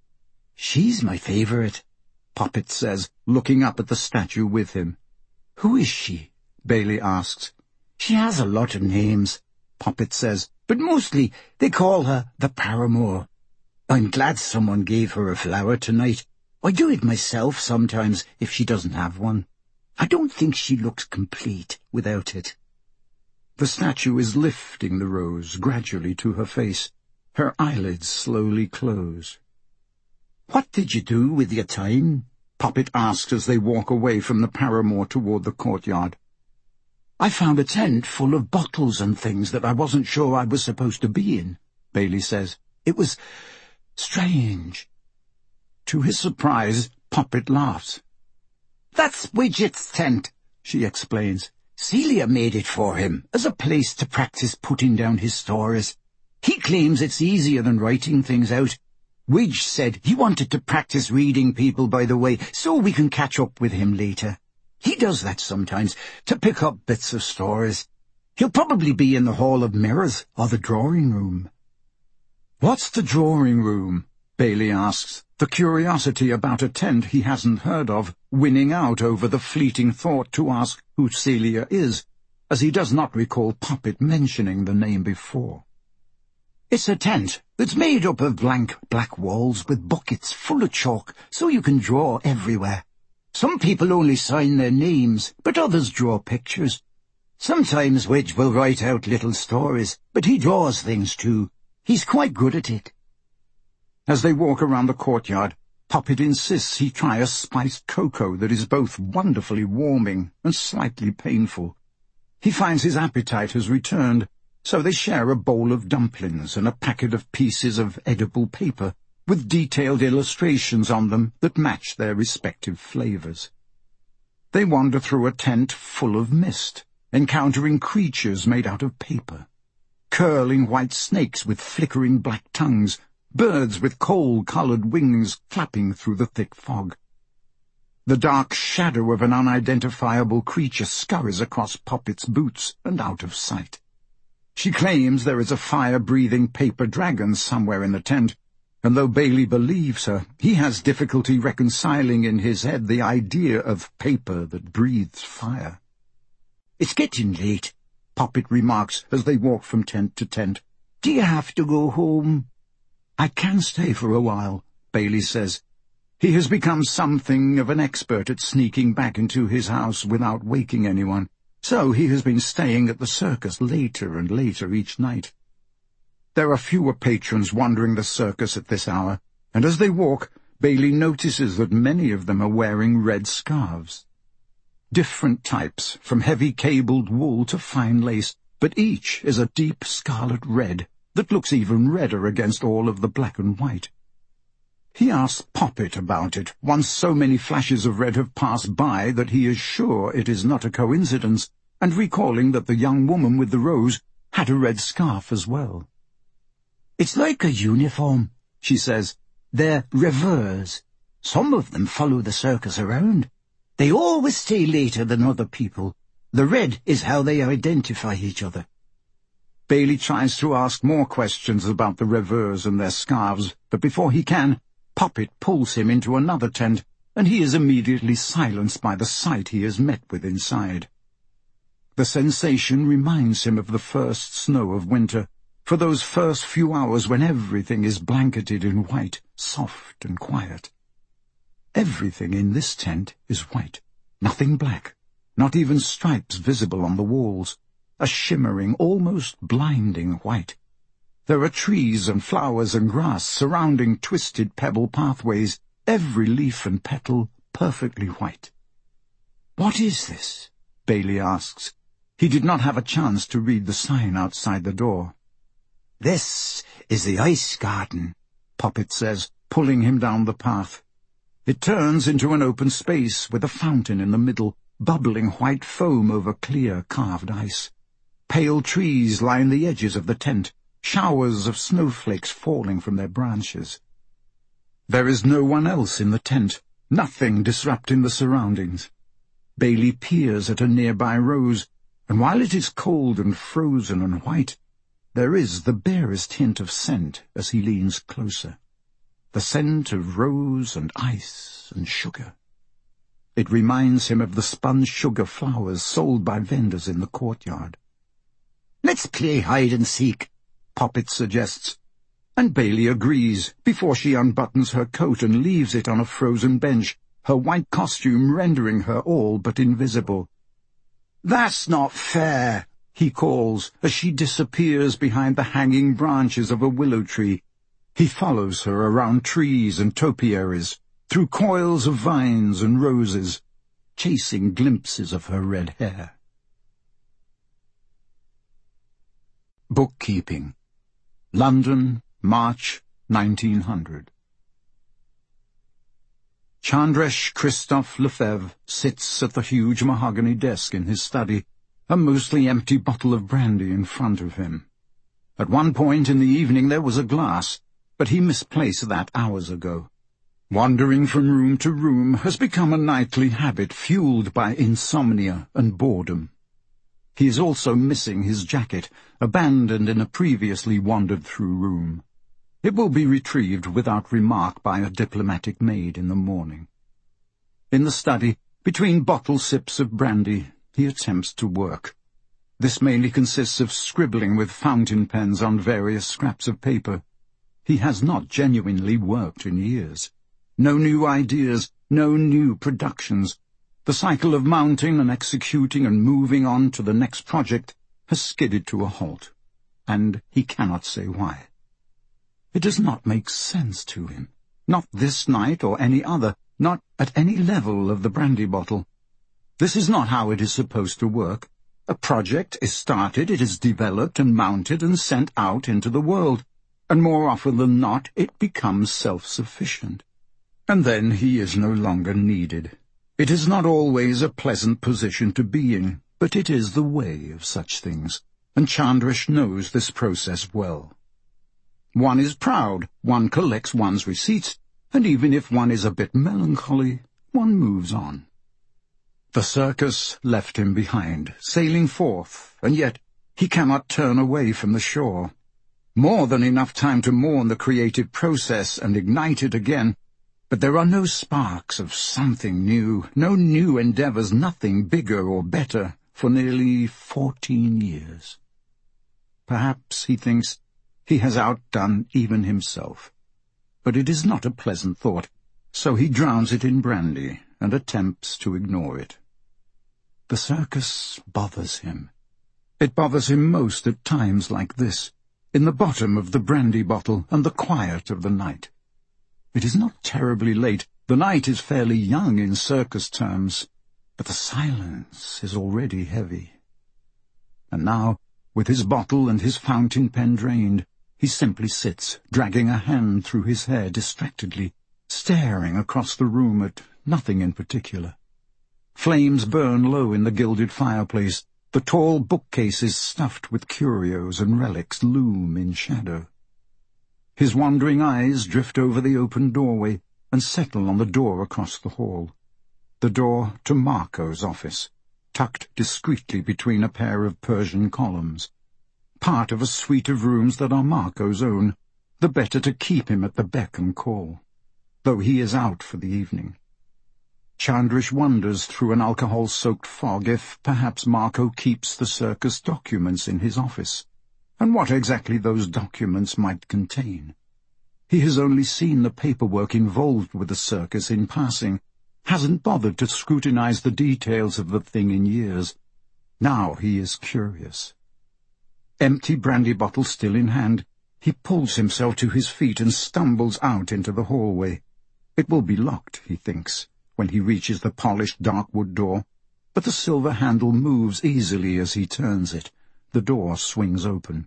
"She's my favourite," Poppet says, looking up at the statue with him. "Who is she?" Bailey asks. "She has a lot of names," Poppet says, "but mostly they call her the Paramour. I'm glad someone gave her a flower tonight. I do it myself sometimes if she doesn't have one. I don't think she looks complete without it." The statue is lifting the rose gradually to her face. Her eyelids slowly close. "What did you do with your time?" Poppet asks as they walk away from the Paramour toward the courtyard. "I found a tent full of bottles and things that I wasn't sure I was supposed to be in," Bailey says. "It was strange." To his surprise, Poppet laughs. "That's Widget's tent," she explains. "Celia made it for him as a place to practice putting down his stories. He claims it's easier than writing things out. Widge said he wanted to practice reading people, by the way, so we can catch up with him later. He does that sometimes, to pick up bits of stories. He'll probably be in the Hall of Mirrors or the drawing room." "What's the drawing room?" Bailey asks, the curiosity about a tent he hasn't heard of winning out over the fleeting thought to ask who Celia is, as he does not recall Poppet mentioning the name before. "It's a tent that's made up of blank black walls with buckets full of chalk so you can draw everywhere. Some people only sign their names, but others draw pictures. Sometimes Widge will write out little stories, but he draws things too. He's quite good at it." As they walk around the courtyard, Poppet insists he try a spiced cocoa that is both wonderfully warming and slightly painful. He finds his appetite has returned, so they share a bowl of dumplings and a packet of pieces of edible paper with detailed illustrations on them that match their respective flavours. They wander through a tent full of mist, encountering creatures made out of paper, curling white snakes with flickering black tongues, birds with coal-coloured wings flapping through the thick fog. The dark shadow of an unidentifiable creature scurries across Poppet's boots and out of sight. She claims there is a fire-breathing paper dragon somewhere in the tent, and though Bailey believes her, he has difficulty reconciling in his head the idea of paper that breathes fire. "It's getting late," Poppet remarks as they walk from tent to tent. "Do you have to go home?" "I can stay for a while," Bailey says. He has become something of an expert at sneaking back into his house without waking anyone, so he has been staying at the circus later and later each night. There are fewer patrons wandering the circus at this hour, and as they walk, Bailey notices that many of them are wearing red scarves. Different types, from heavy cabled wool to fine lace, but each is a deep scarlet red that looks even redder against all of the black and white. He asks Poppet about it once so many flashes of red have passed by that he is sure it is not a coincidence, and recalling that the young woman with the rose had a red scarf as well. "It's like a uniform," she says. "They're rêveurs. Some of them follow the circus around. They always stay later than other people. The red is how they identify each other." Bailey tries to ask more questions about the rêveurs and their scarves, but before he can, Poppet pulls him into another tent, and he is immediately silenced by the sight he has met with inside. The sensation reminds him of the first snow of winter, for those first few hours when everything is blanketed in white, soft and quiet. Everything in this tent is white, nothing black, not even stripes visible on the walls, a shimmering, almost blinding white. There are trees and flowers and grass surrounding twisted pebble pathways, every leaf and petal perfectly white. "What is this?" Bailey asks. He did not have a chance to read the sign outside the door. "This is the ice garden," Poppet says, pulling him down the path. It turns into an open space with a fountain in the middle, bubbling white foam over clear carved ice. Pale trees line the edges of the tent, showers of snowflakes falling from their branches. There is no one else in the tent, nothing disrupting the surroundings. Bailey peers at a nearby rose, and while it is cold and frozen and white, there is the barest hint of scent as he leans closer. The scent of rose and ice and sugar. It reminds him of the spun sugar flowers sold by vendors in the courtyard. "Let's play hide-and-seek," Poppet suggests, and Bailey agrees before she unbuttons her coat and leaves it on a frozen bench, her white costume rendering her all but invisible. "That's not fair," he calls as she disappears behind the hanging branches of a willow tree. He follows her around trees and topiaries, through coils of vines and roses, chasing glimpses of her red hair. Bookkeeping. London, March 1900. Chandresh Christophe Lefebvre sits at the huge mahogany desk in his study, a mostly empty bottle of brandy in front of him. At one point in the evening there was a glass, but he misplaced that hours ago. Wandering from room to room has become a nightly habit fueled by insomnia and boredom. He is also missing his jacket, abandoned in a previously wandered-through room. It will be retrieved without remark by a diplomatic maid in the morning. In the study, between bottle sips of brandy, he attempts to work. This mainly consists of scribbling with fountain pens on various scraps of paper. He has not genuinely worked in years. No new ideas, no new productions. The cycle of mounting and executing and moving on to the next project has skidded to a halt, and he cannot say why. It does not make sense to him. Not this night or any other, not at any level of the brandy bottle. This is not how it is supposed to work. A project is started, it is developed and mounted and sent out into the world, and more often than not it becomes self-sufficient. And then he is no longer needed. It is not always a pleasant position to be in, but it is the way of such things, and Chandresh knows this process well. One is proud, one collects one's receipts, and even if one is a bit melancholy, one moves on. The circus left him behind, sailing forth, and yet he cannot turn away from the shore. More than enough time to mourn the creative process and ignite it again, but there are no sparks of something new, no new endeavours, nothing bigger or better, for nearly 14 years. Perhaps, he thinks, he has outdone even himself. But it is not a pleasant thought, so he drowns it in brandy and attempts to ignore it. The circus bothers him. It bothers him most at times like this, in the bottom of the brandy bottle and the quiet of the night. It is not terribly late, the night is fairly young in circus terms, but the silence is already heavy. And now, with his bottle and his fountain pen drained, he simply sits, dragging a hand through his hair distractedly, staring across the room at nothing in particular. Flames burn low in the gilded fireplace, the tall bookcases stuffed with curios and relics loom in shadow. His wandering eyes drift over the open doorway and settle on the door across the hall. The door to Marco's office, tucked discreetly between a pair of Persian columns. Part of a suite of rooms that are Marco's own, the better to keep him at the beck and call, though he is out for the evening. Chandresh wonders through an alcohol-soaked fog if perhaps Marco keeps the circus documents in his office, and what exactly those documents might contain. He has only seen the paperwork involved with the circus in passing, hasn't bothered to scrutinize the details of the thing in years. Now he is curious. Empty brandy bottle still in hand, he pulls himself to his feet and stumbles out into the hallway. It will be locked, he thinks, when he reaches the polished dark wood door, but the silver handle moves easily as he turns it. The door swings open.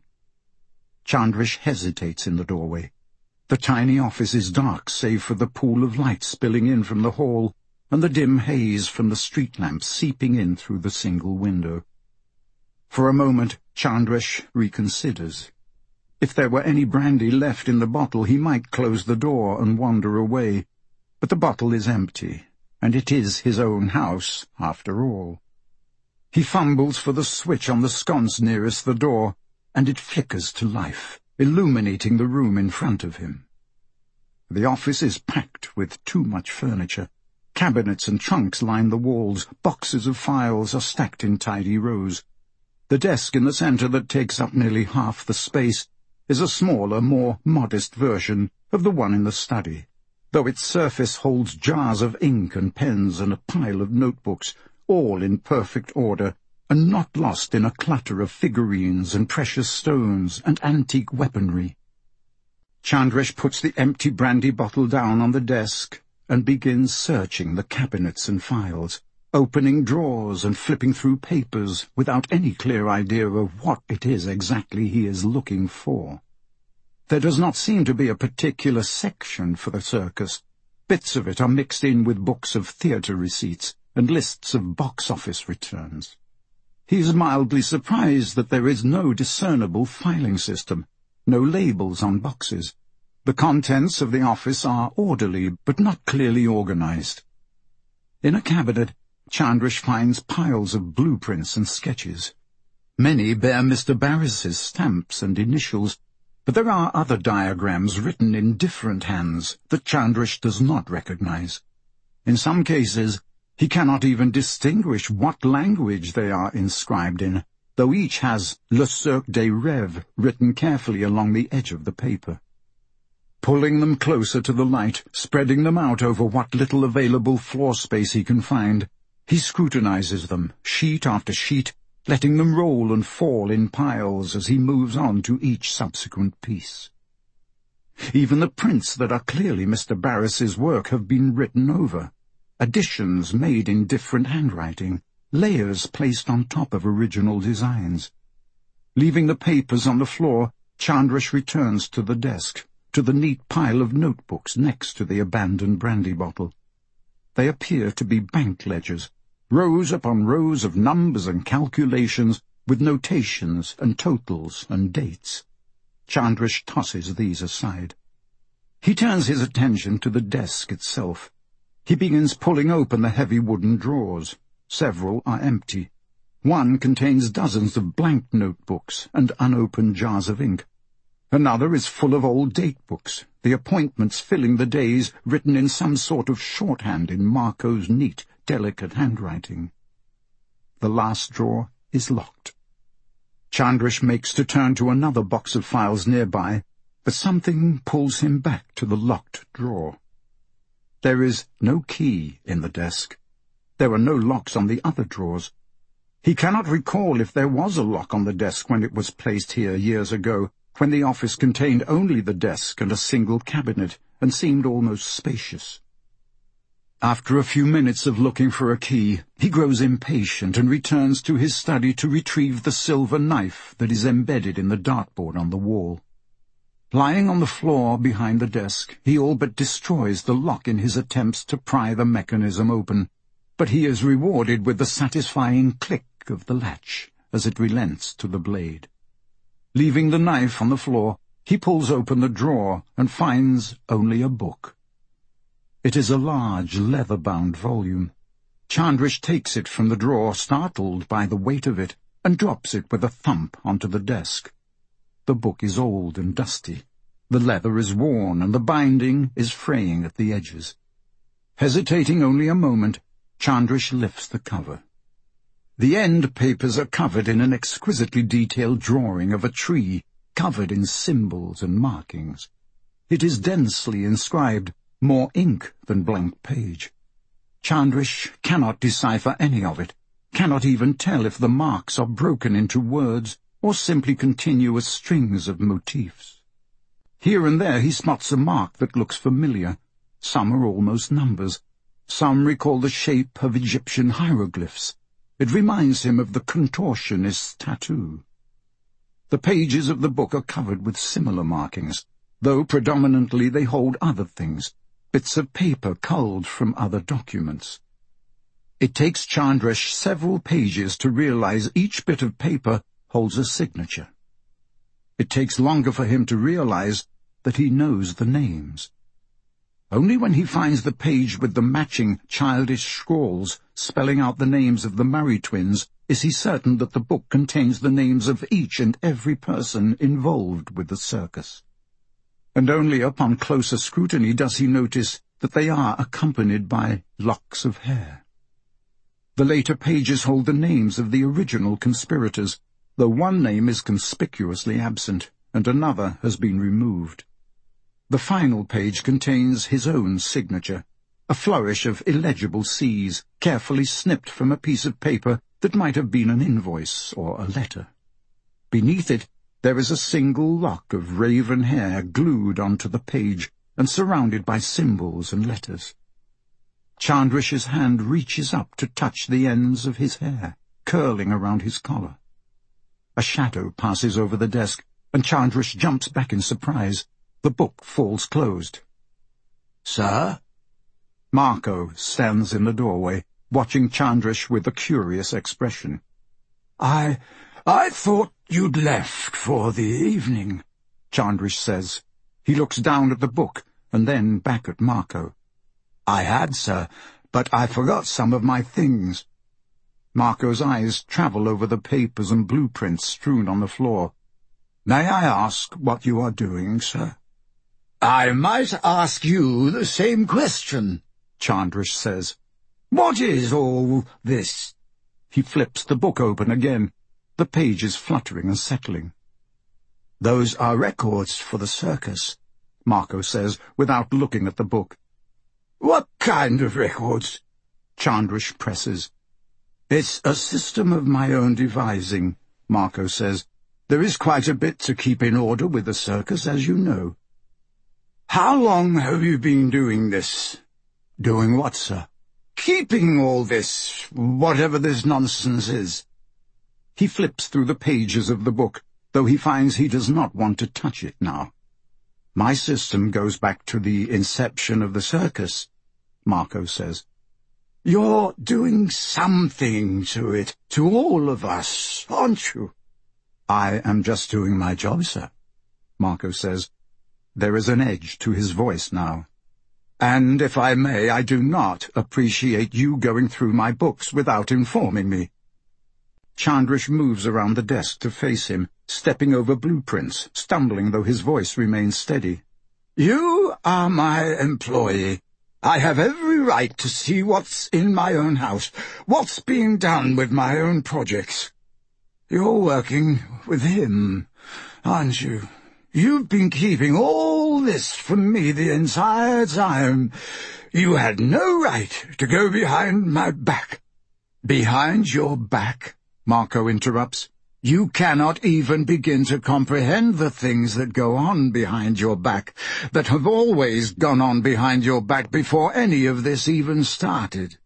Chandrish hesitates in the doorway. The tiny office is dark save for the pool of light spilling in from the hall and the dim haze from the street lamps seeping in through the single window. For a moment Chandrish reconsiders. If there were any brandy left in the bottle, he might close the door and wander away, but the bottle is empty, and it is his own house, after all. He fumbles for the switch on the sconce nearest the door, and it flickers to life, illuminating the room in front of him. The office is packed with too much furniture. Cabinets and trunks line the walls, boxes of files are stacked in tidy rows. The desk in the centre that takes up nearly half the space is a smaller, more modest version of the one in the study, though its surface holds jars of ink and pens and a pile of notebooks, all in perfect order, and not lost in a clutter of figurines and precious stones and antique weaponry. Chandrish puts the empty brandy bottle down on the desk and begins searching the cabinets and files, opening drawers and flipping through papers without any clear idea of what it is exactly he is looking for. There does not seem to be a particular section for the circus. Bits of it are mixed in with books of theatre receipts and lists of box office returns. He is mildly surprised that there is no discernible filing system, no labels on boxes. The contents of the office are orderly but not clearly organized. In a cabinet, Chandrish finds piles of blueprints and sketches. Many bear Mr. Barris's stamps and initials, but there are other diagrams written in different hands that Chandrish does not recognize. In some cases, he cannot even distinguish what language they are inscribed in, though each has Le Cercle des Rêves written carefully along the edge of the paper. Pulling them closer to the light, spreading them out over what little available floor space he can find, he scrutinizes them, sheet after sheet, letting them roll and fall in piles as he moves on to each subsequent piece. Even the prints that are clearly Mr. Barris's work have been written over. Additions made in different handwriting, layers placed on top of original designs. Leaving the papers on the floor, Chandrish returns to the desk, to the neat pile of notebooks next to the abandoned brandy bottle. They appear to be bank ledgers, rows upon rows of numbers and calculations with notations and totals and dates. Chandrish tosses these aside. He turns his attention to the desk itself. He begins pulling open the heavy wooden drawers. Several are empty. One contains dozens of blank notebooks and unopened jars of ink. Another is full of old date books, the appointments filling the days written in some sort of shorthand in Marco's neat, delicate handwriting. The last drawer is locked. Chandrish makes to turn to another box of files nearby, but something pulls him back to the locked drawer. There is no key in the desk. There are no locks on the other drawers. He cannot recall if there was a lock on the desk when it was placed here years ago, when the office contained only the desk and a single cabinet, and seemed almost spacious. After a few minutes of looking for a key, he grows impatient and returns to his study to retrieve the silver knife that is embedded in the dartboard on the wall. Lying on the floor behind the desk, he all but destroys the lock in his attempts to pry the mechanism open, but he is rewarded with the satisfying click of the latch as it relents to the blade. Leaving the knife on the floor, he pulls open the drawer and finds only a book. It is a large, leather-bound volume. Chandrish takes it from the drawer, startled by the weight of it, and drops it with a thump onto the desk. The book is old and dusty. The leather is worn, and the binding is fraying at the edges. Hesitating only a moment, Chandrish lifts the cover. The end papers are covered in an exquisitely detailed drawing of a tree, covered in symbols and markings. It is densely inscribed, more ink than blank page. Chandrish cannot decipher any of it, cannot even tell if the marks are broken into words or simply continuous strings of motifs. Here and there he spots a mark that looks familiar. Some are almost numbers. Some recall the shape of Egyptian hieroglyphs. It reminds him of the contortionist's tattoo. The pages of the book are covered with similar markings, though predominantly they hold other things, bits of paper culled from other documents. It takes Chandrish several pages to realize each bit of paper holds a signature. It takes longer for him to realize that he knows the names. Only when he finds the page with the matching childish scrawls spelling out the names of the Murray twins is he certain that the book contains the names of each and every person involved with the circus. And only upon closer scrutiny does he notice that they are accompanied by locks of hair. The later pages hold the names of the original conspirators, though one name is conspicuously absent and another has been removed. The final page contains his own signature, a flourish of illegible C's, carefully snipped from a piece of paper that might have been an invoice or a letter. Beneath it, there is a single lock of raven hair glued onto the page and surrounded by symbols and letters. Chandrish's hand reaches up to touch the ends of his hair, curling around his collar. A shadow passes over the desk, and Chandrish jumps back in surprise. The book falls closed. "Sir?" Marco stands in the doorway, watching Chandrish with a curious expression. I thought you'd left for the evening," Chandrish says. He looks down at the book and then back at Marco. "I had, sir, but I forgot some of my things." Marco's eyes travel over the papers and blueprints strewn on the floor. "May I ask what you are doing, sir?" "I might ask you the same question," Chandrish says. "What is all this?" He flips the book open again. The page is fluttering and settling. "Those are records for the circus," Marco says, without looking at the book. "What kind of records?" Chandrish presses. "It's a system of my own devising," Marco says. "There is quite a bit to keep in order with the circus, as you know." "How long have you been doing this?" "Doing what, sir?" "Keeping all this, whatever this nonsense is." He flips through the pages of the book, though he finds he does not want to touch it now. "My system goes back to the inception of the circus," Marco says. "You're doing something to it, to all of us, aren't you?" "I am just doing my job, sir," Marco says. There is an edge to his voice now. "And if I may, I do not appreciate you going through my books without informing me." Chandrish moves around the desk to face him, stepping over blueprints, stumbling though his voice remains steady. "You are my employee. I have every right to see what's in my own house, what's being done with my own projects. You're working with him, aren't you? You've been keeping all this from me the entire time. You had no right to go behind my back." "Behind your back?" Marco interrupts. "You cannot even begin to comprehend the things that go on behind your back, that have always gone on behind your back before any of this even started."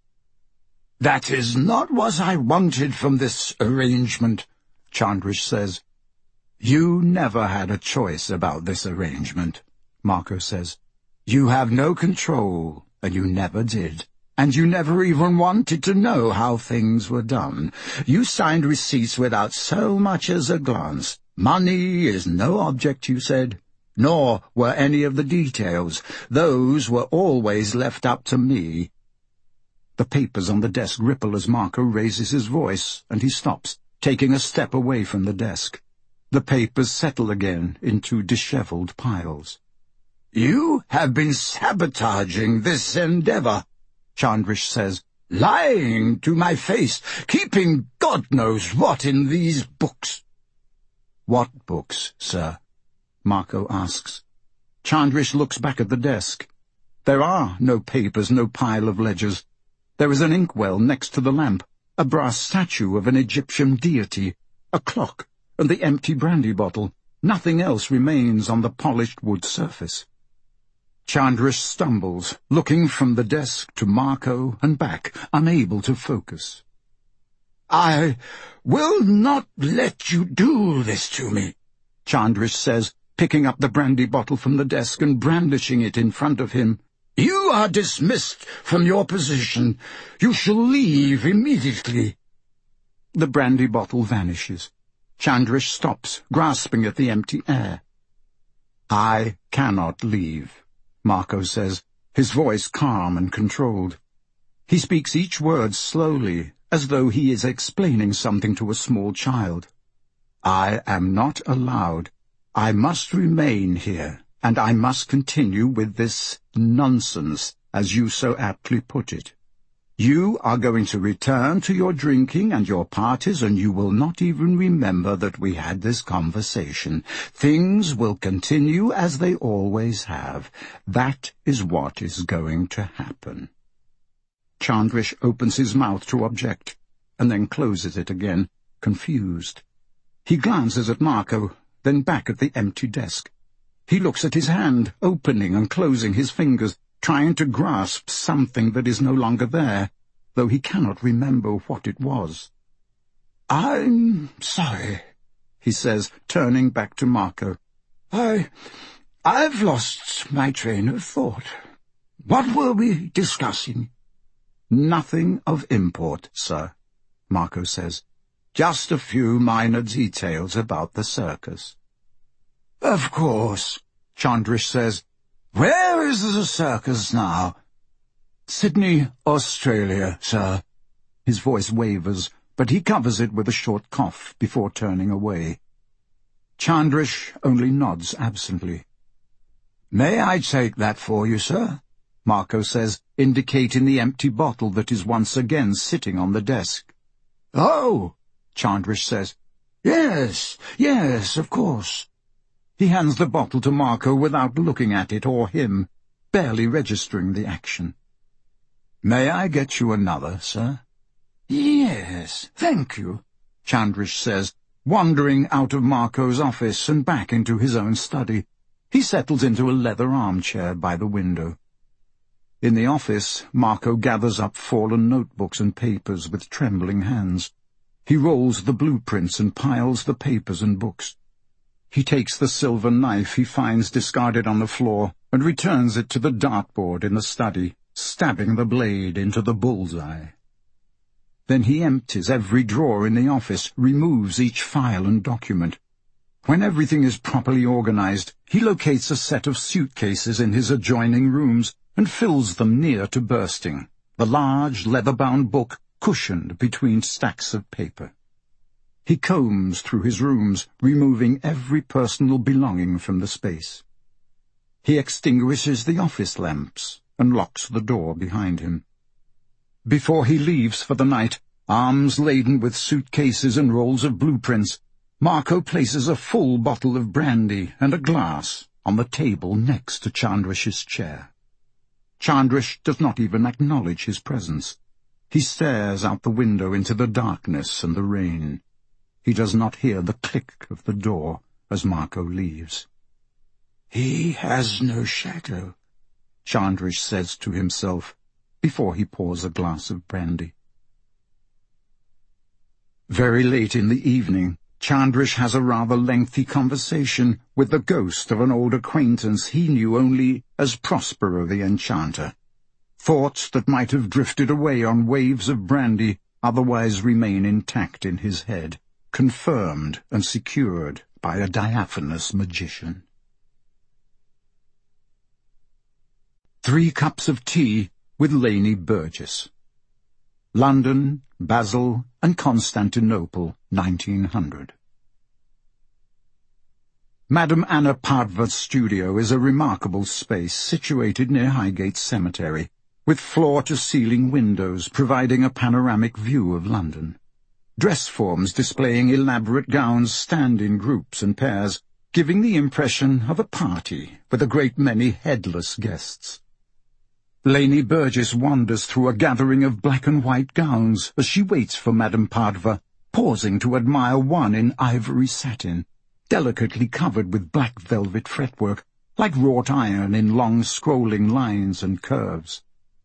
"That is not what I wanted from this arrangement," Chandrish says. "You never had a choice about this arrangement," Marco says. "You have no control, and you never did. And you never even wanted to know how things were done. You signed receipts without so much as a glance. Money is no object, you said. Nor were any of the details. Those were always left up to me." The papers on the desk ripple as Marco raises his voice, and he stops, taking a step away from the desk. The papers settle again into disheveled piles. "You have been sabotaging this endeavor," Chandrish says, "lying to my face, keeping God knows what in these books." "What books, sir?" Marco asks. Chandrish looks back at the desk. There are no papers, no pile of ledgers. There is an inkwell next to the lamp, a brass statue of an Egyptian deity, a clock, and the empty brandy bottle. Nothing else remains on the polished wood surface. Chandrish stumbles, looking from the desk to Marco and back, unable to focus. "I will not let you do this to me," Chandrish says, picking up the brandy bottle from the desk and brandishing it in front of him. "You are dismissed from your position. You shall leave immediately." The brandy bottle vanishes. Chandrish stops, grasping at the empty air. "I cannot leave," Marco says, his voice calm and controlled. He speaks each word slowly, as though he is explaining something to a small child. "I am not allowed. I must remain here, and I must continue with this nonsense, as you so aptly put it. You are going to return to your drinking and your parties, and you will not even remember that we had this conversation. Things will continue as they always have. That is what is going to happen." Chandrish opens his mouth to object, and then closes it again, confused. He glances at Marco, then back at the empty desk. He looks at his hand, opening and closing his fingers, trying to grasp something that is no longer there, though he cannot remember what it was. "I'm sorry," he says, turning back to Marco. I've lost my train of thought. What were we discussing?" "Nothing of import, sir," Marco says. "Just a few minor details about the circus." "Of course," Chandrish says. "Where is the circus now?" "Sydney, Australia, sir." His voice wavers, but he covers it with a short cough before turning away. Chandrish only nods absently. "May I take that for you, sir?" Marco says, indicating the empty bottle that is once again sitting on the desk. "Oh," Chandrish says. Yes, of course." He hands the bottle to Marco without looking at it or him, barely registering the action. "May I get you another, sir?" "Yes, thank you," Chandrish says, wandering out of Marco's office and back into his own study. He settles into a leather armchair by the window. In the office, Marco gathers up fallen notebooks and papers with trembling hands. He rolls the blueprints and piles the papers and books. He takes the silver knife he finds discarded on the floor and returns it to the dartboard in the study, stabbing the blade into the bullseye. Then he empties every drawer in the office, removes each file and document. When everything is properly organized, he locates a set of suitcases in his adjoining rooms and fills them near to bursting, the large leather-bound book cushioned between stacks of paper. He combs through his rooms, removing every personal belonging from the space. He extinguishes the office lamps and locks the door behind him. Before he leaves for the night, arms laden with suitcases and rolls of blueprints, Marco places a full bottle of brandy and a glass on the table next to Chandrish's chair. Chandrish does not even acknowledge his presence. He stares out the window into the darkness and the rain. He does not hear the click of the door as Marco leaves. "He has no shadow," Chandrish says to himself before he pours a glass of brandy. Very late in the evening, Chandrish has a rather lengthy conversation with the ghost of an old acquaintance he knew only as Prospero the Enchanter. Thoughts that might have drifted away on waves of brandy otherwise remain intact in his head, confirmed and secured by a diaphanous magician. 3 cups of tea with Lainey Burgess. London, Basel, and Constantinople, 1900. Madame Anna Padva's studio is a remarkable space situated near Highgate Cemetery, with floor-to-ceiling windows providing a panoramic view of London. Dress forms displaying elaborate gowns stand in groups and pairs, giving the impression of a party with a great many headless guests. Lainey Burgess wanders through a gathering of black and white gowns as she waits for Madame Padva, pausing to admire one in ivory satin, delicately covered with black velvet fretwork, like wrought iron in long scrolling lines and curves.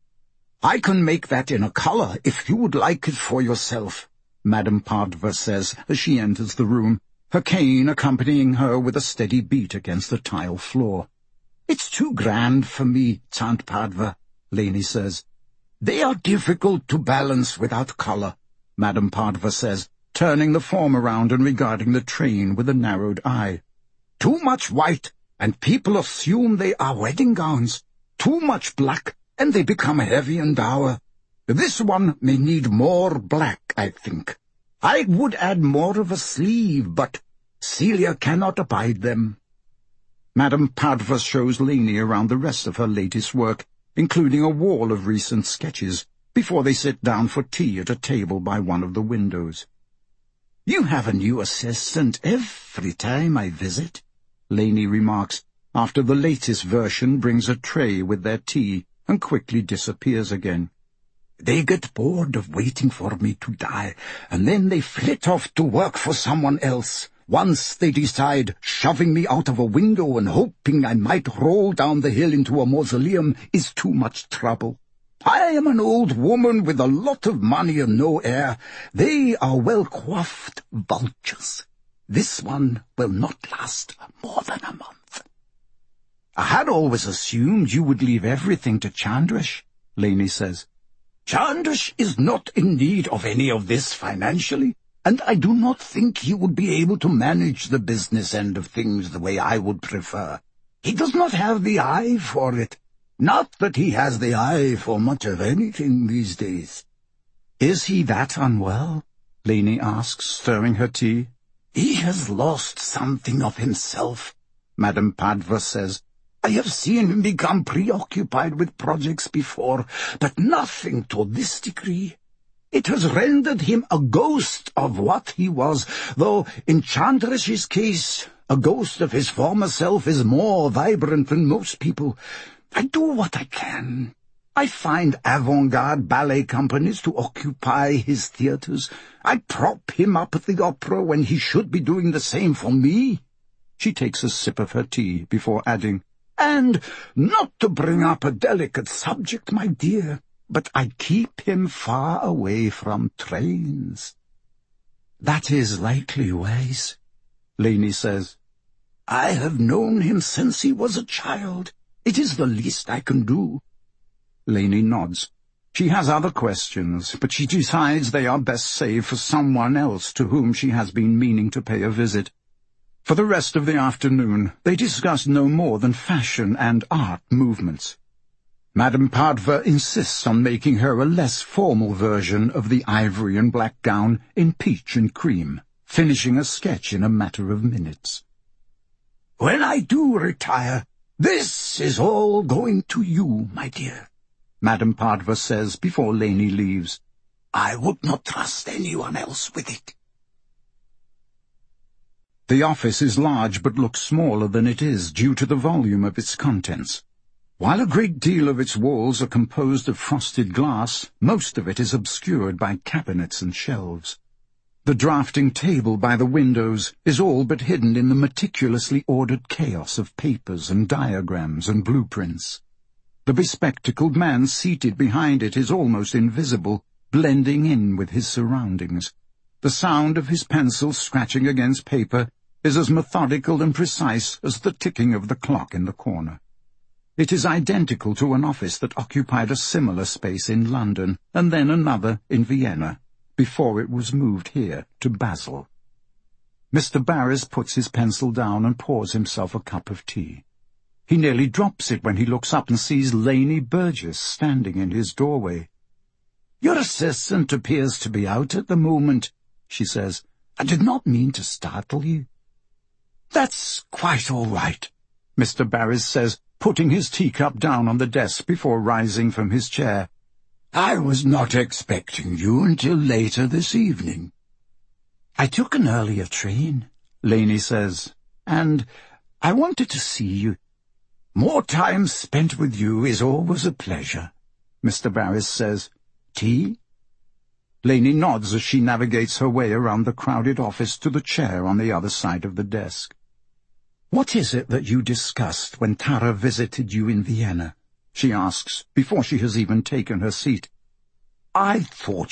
"I can make that in a colour if you would like it for yourself," Madame Padva says as she enters the room, her cane accompanying her with a steady beat against the tile floor. "It's too grand for me, Tante Padva," Lainey says. "They are difficult to balance without colour," Madame Padva says, turning the form around and regarding the train with a narrowed eye. "Too much white, and people assume they are wedding gowns. Too much black, and they become heavy and dour. This one may need more black, I think. I would add more of a sleeve, but Celia cannot abide them." Madame Padva shows Lainey around the rest of her latest work, including a wall of recent sketches, before they sit down for tea at a table by one of the windows. "You have a new assistant every time I visit," Lainey remarks, after the latest version brings a tray with their tea and quickly disappears again. "They get bored of waiting for me to die, and then they flit off to work for someone else. Once they decide shoving me out of a window and hoping I might roll down the hill into a mausoleum is too much trouble. I am an old woman with a lot of money and no heir. They are well-coiffed vultures. This one will not last more than a month." "I had always assumed you would leave everything to Chandrish," Lainey says. "Chandrish is not in need of any of this financially, and I do not think he would be able to manage the business end of things the way I would prefer. He does not have the eye for it. Not that he has the eye for much of anything these days." "Is he that unwell?" Lainey asks, stirring her tea. "He has lost something of himself," Madame Padva says. "I have seen him become preoccupied with projects before, but nothing to this degree. It has rendered him a ghost of what he was, though in Chandrish's case, a ghost of his former self is more vibrant than most people. I do what I can. I find avant-garde ballet companies to occupy his theatres. I prop him up at the opera when he should be doing the same for me." She takes a sip of her tea before adding, "And not to bring up a delicate subject, my dear, but I keep him far away from trains." "That is likely wise," Lainey says. "I have known him since he was a child. It is the least I can do." Lainey nods. She has other questions, but she decides they are best saved for someone else to whom she has been meaning to pay a visit. For the rest of the afternoon, they discuss no more than fashion and art movements. Madame Padva insists on making her a less formal version of the ivory and black gown in peach and cream, finishing a sketch in a matter of minutes. "When I do retire, this is all going to you, my dear," Madame Padva says before Lainey leaves. "I would not trust anyone else with it." The office is large but looks smaller than it is due to the volume of its contents. While a great deal of its walls are composed of frosted glass, most of it is obscured by cabinets and shelves. The drafting table by the windows is all but hidden in the meticulously ordered chaos of papers and diagrams and blueprints. The bespectacled man seated behind it is almost invisible, blending in with his surroundings. The sound of his pencil scratching against paper is as methodical and precise as the ticking of the clock in the corner. It is identical to an office that occupied a similar space in London, and then another in Vienna, before it was moved here to Basel. Mr. Barris puts his pencil down and pours himself a cup of tea. He nearly drops it when he looks up and sees Lainey Burgess standing in his doorway. "Your assistant appears to be out at the moment," she says. "I did not mean to startle you." "That's quite all right," Mr. Barris says, putting his teacup down on the desk before rising from his chair. "I was not expecting you until later this evening." "I took an earlier train," Lainey says, "and I wanted to see you. More time spent with you is always a pleasure," Mr. Barris says. Tea? Lainey nods as she navigates her way around the crowded office to the chair on the other side of the desk. "What is it that you discussed when Tara visited you in Vienna?" she asks, before she has even taken her seat. "I thought